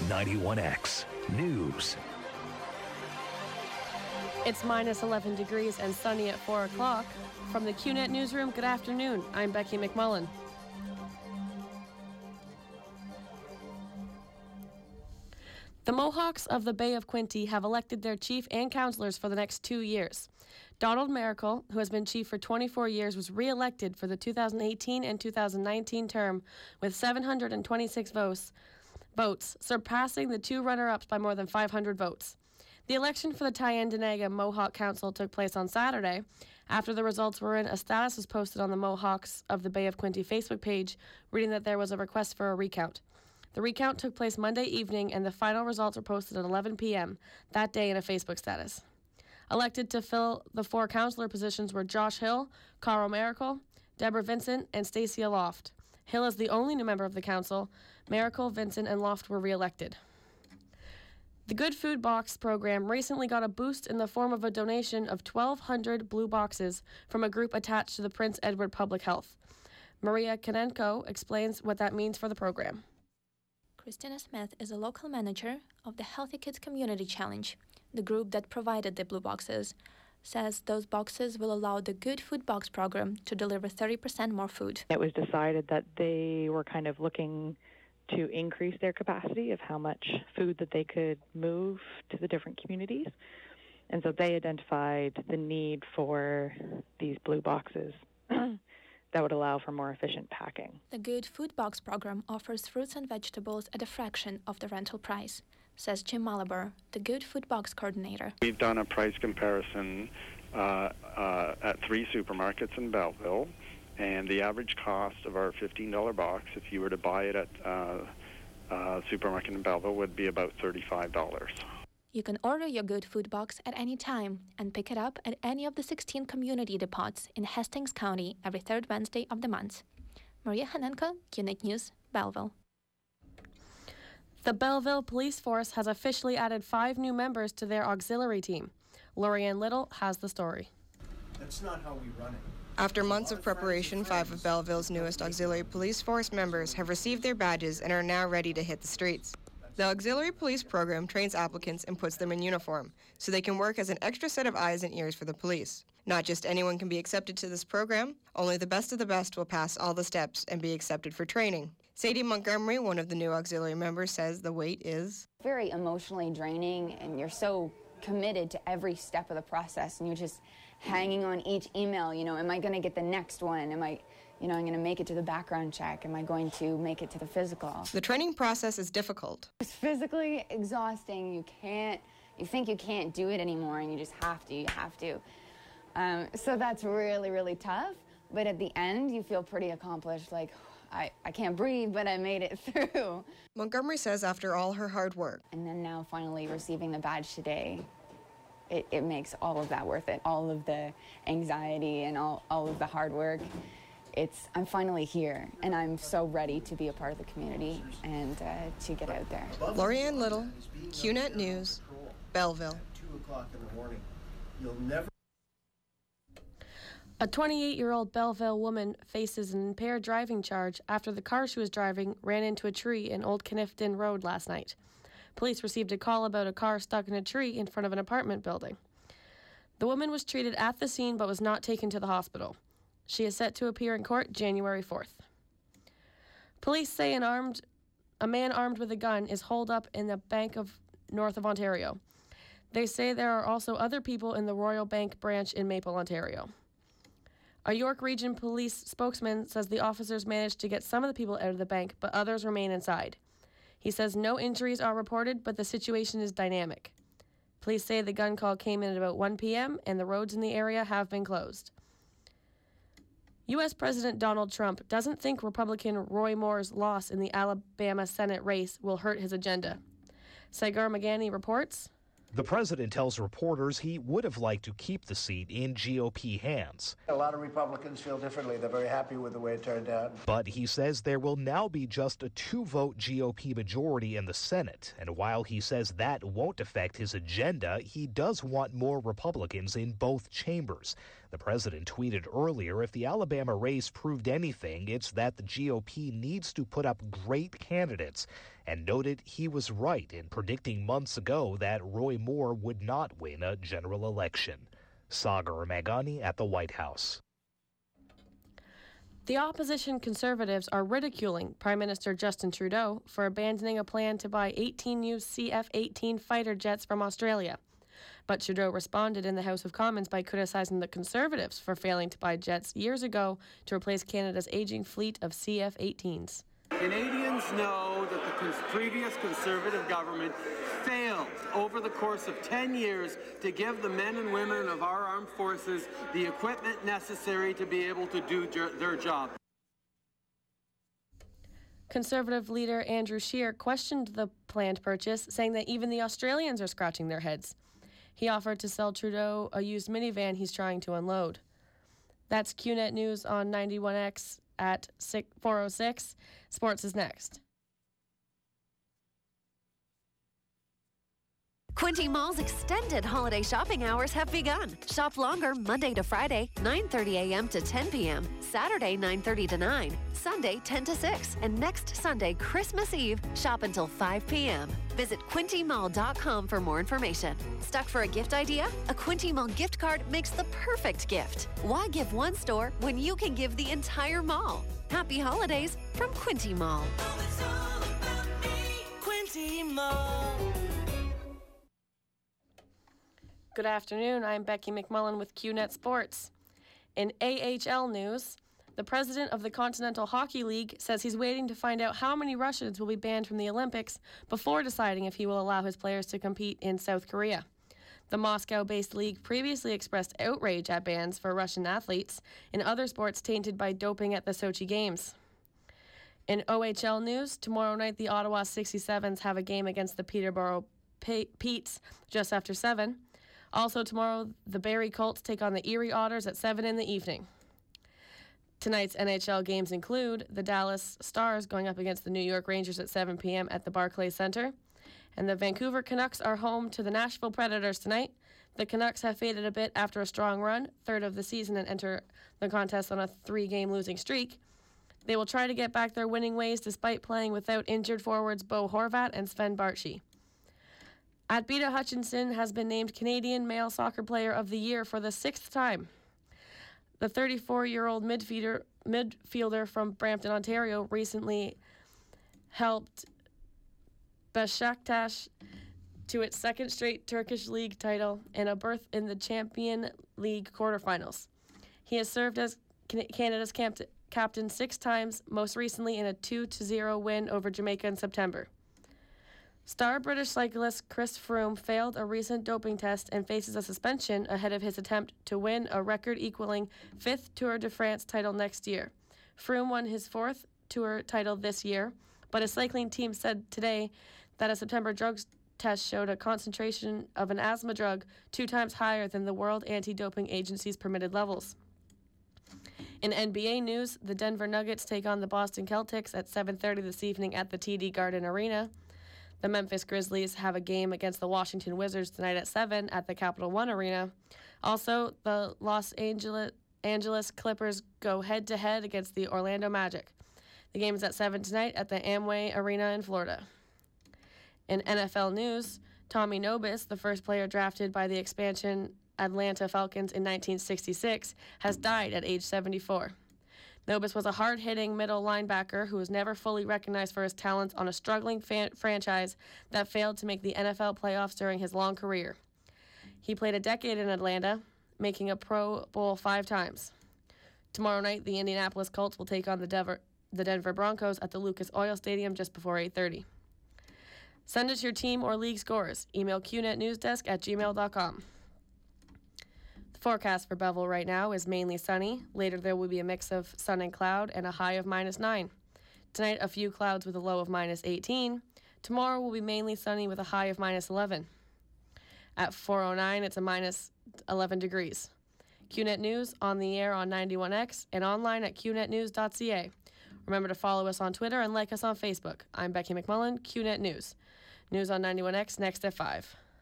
91X News. It's minus 11 degrees and sunny at 4 o'clock. From the QNet Newsroom, good afternoon. I'm Becky McMullen. The Mohawks of the Bay of Quinte have elected their chief and councillors for the next 2 years. Donald Miracle, who has been chief for 24 years, was re-elected for the 2018 and 2019 term with 726 votes, surpassing the two runner-ups by more than 500 votes. The election for the Tyendinaga Mohawk Council took place on Saturday. After the results were in, a status was posted on the Mohawks of the Bay of Quinte Facebook page, reading that there was a request for a recount. The recount took place Monday evening, and the final results were posted at 11 p.m. that day in a Facebook status. Elected to fill the four councillor positions were Josh Hill, Carl Miracle, Deborah Vincent, and Stacia Loft. Hill is the only new member of the council. Miracle, Vincent, and Loft were re-elected. The Good Food Box program recently got a boost in the form of a donation of 1,200 blue boxes from a group attached to the Prince Edward Public Health. Maria Kanenko explains what that means for the program. Christina Smith is a local manager of the Healthy Kids Community Challenge. The group that provided the blue boxes says those boxes will allow the Good Food Box program to deliver 30% more food. It was decided that they were kind of looking to increase their capacity of how much food that they could move to the different communities. And so they identified the need for these blue boxes that would allow for more efficient packing. The Good Food Box program offers fruits and vegetables at a fraction of the rental price, says Jim Malabar, the Good Food Box coordinator. We've done a price comparison at 3 supermarkets in Belleville, and the average cost of our $15 box, if you were to buy it at a supermarket in Belleville, would be about $35. You can order your Good Food Box at any time and pick it up at any of the 16 community depots in Hastings County every third Wednesday of the month. Maria Hanenko, QNet News, Belleville. The Belleville Police Force has officially added 5 new members to their auxiliary team. Lorianne Little has the story. That's not how we run it. After months of preparation, 5 of Belleville's newest auxiliary police force members have received their badges and are now ready to hit the streets. The auxiliary police program trains applicants and puts them in uniform, so they can work as an extra set of eyes and ears for the police. Not just anyone can be accepted to this program, only the best of the best will pass all the steps and be accepted for training. Sadie Montgomery, one of the new auxiliary members, says the wait is very emotionally draining, and you're so committed to every step of the process, and you're just hanging on each email. Am I going to get the next one? I'm going to make it to the background check. Am I going to make it to the physical? The training process is difficult. It's physically exhausting. You think you can't do it anymore, and you just have to. So that's really, really tough. But at the end, you feel pretty accomplished, like, I can't breathe, but I made it through. Montgomery says after all her hard work. And then now finally receiving the badge today, it makes all of that worth it. All of the anxiety and all of the hard work. I'm finally here, and I'm so ready to be a part of the community and to get out there. Lorianne Little, QNet News, Belleville. 2 o'clock in the morning. You'll never... A 28-year-old Belleville woman faces an impaired driving charge after the car she was driving ran into a tree in Old Kniffton Road last night. Police received a call about a car stuck in a tree in front of an apartment building. The woman was treated at the scene but was not taken to the hospital. She is set to appear in court January 4th. Police say a man armed with a gun is holed up in the Bank of North of Ontario. They say there are also other people in the Royal Bank branch in Maple, Ontario. A York Region Police spokesman says the officers managed to get some of the people out of the bank, but others remain inside. He says no injuries are reported, but the situation is dynamic. Police say the gun call came in at about 1 p.m., and the roads in the area have been closed. U.S. President Donald Trump doesn't think Republican Roy Moore's loss in the Alabama Senate race will hurt his agenda. Sagar Magani reports. The president tells reporters he would have liked to keep the seat in GOP hands. A lot of Republicans feel differently. They're very happy with the way it turned out. But he says there will now be just a 2-vote GOP majority in the Senate. And while he says that won't affect his agenda, he does want more Republicans in both chambers. The president tweeted earlier, if the Alabama race proved anything, it's that the GOP needs to put up great candidates, and noted he was right in predicting months ago that Roy Moore would not win a general election. Sagar Magani at the White House. The opposition Conservatives are ridiculing Prime Minister Justin Trudeau for abandoning a plan to buy 18 new CF-18 fighter jets from Australia. But Trudeau responded in the House of Commons by criticizing the Conservatives for failing to buy jets years ago to replace Canada's aging fleet of CF-18s. Canadians know that the previous Conservative government failed over the course of 10 years to give the men and women of our armed forces the equipment necessary to be able to do their job. Conservative leader Andrew Scheer questioned the planned purchase, saying that even the Australians are scratching their heads. He offered to sell Trudeau a used minivan he's trying to unload. That's QNet News on 91X at 4:06. Sports is next. Quinte Mall's extended holiday shopping hours have begun. Shop longer Monday to Friday, 9:30 a.m. to 10 p.m., Saturday 9:30 to 9, Sunday 10 to 6, and next Sunday, Christmas Eve, shop until 5 p.m. Visit QuinteMall.com for more information. Stuck for a gift idea? A Quinte Mall gift card makes the perfect gift. Why give one store when you can give the entire mall? Happy holidays from Quinte Mall. Oh, it's all about me. Quinte Mall. Good afternoon, I'm Becky McMullen with QNet Sports. In AHL news, the president of the Continental Hockey League says he's waiting to find out how many Russians will be banned from the Olympics before deciding if he will allow his players to compete in South Korea. The Moscow-based league previously expressed outrage at bans for Russian athletes in other sports tainted by doping at the Sochi Games. In OHL news, tomorrow night the Ottawa 67s have a game against the Peterborough Petes just after 7. Also tomorrow, the Barrie Colts take on the Erie Otters at 7 in the evening. Tonight's NHL games include the Dallas Stars going up against the New York Rangers at 7 p.m. at the Barclays Center. And the Vancouver Canucks are home to the Nashville Predators tonight. The Canucks have faded a bit after a strong run, third of the season, and enter the contest on a 3-game losing streak. They will try to get back their winning ways despite playing without injured forwards Bo Horvat and Sven Baertschi. Atbita Hutchinson has been named Canadian Male Soccer Player of the Year for the 6th time. The 34-year-old midfielder from Brampton, Ontario, recently helped Besiktas to its second straight Turkish league title and a berth in the Champions League quarterfinals. He has served as Canada's captain 6 times, most recently in a 2-0 win over Jamaica in September. Star British cyclist Chris Froome failed a recent doping test and faces a suspension ahead of his attempt to win a record-equaling 5th Tour de France title next year. Froome won his 4th Tour title this year, but a cycling team said today that a September drugs test showed a concentration of an asthma drug 2 times higher than the World Anti-Doping Agency's permitted levels. In NBA news, the Denver Nuggets take on the Boston Celtics at 7:30 this evening at the TD Garden Arena. The Memphis Grizzlies have a game against the Washington Wizards tonight at 7 at the Capital One Arena. Also, the Los Angeles Clippers go head-to-head against the Orlando Magic. The game is at 7 tonight at the Amway Arena in Florida. In NFL news, Tommy Nobis, the first player drafted by the expansion Atlanta Falcons in 1966, has died at age 74. Nobis was a hard-hitting middle linebacker who was never fully recognized for his talents on a struggling franchise that failed to make the NFL playoffs during his long career. He played a decade in Atlanta, making a Pro Bowl 5 times. Tomorrow night, the Indianapolis Colts will take on the Denver Broncos at the Lucas Oil Stadium just before 8:30. Send us your team or league scores. Email qnetnewsdesk@gmail.com. The forecast for Belleville right now is mainly sunny. Later there will be a mix of sun and cloud and a high of -9. Tonight a few clouds with a low of -18. Tomorrow will be mainly sunny with a high of -11. At 4:09 it's a -11 degrees. QNet News on the air on 91X and online at qnetnews.ca. Remember to follow us on Twitter and like us on Facebook. I'm Becky McMullen, QNet News. News on 91X next at 5.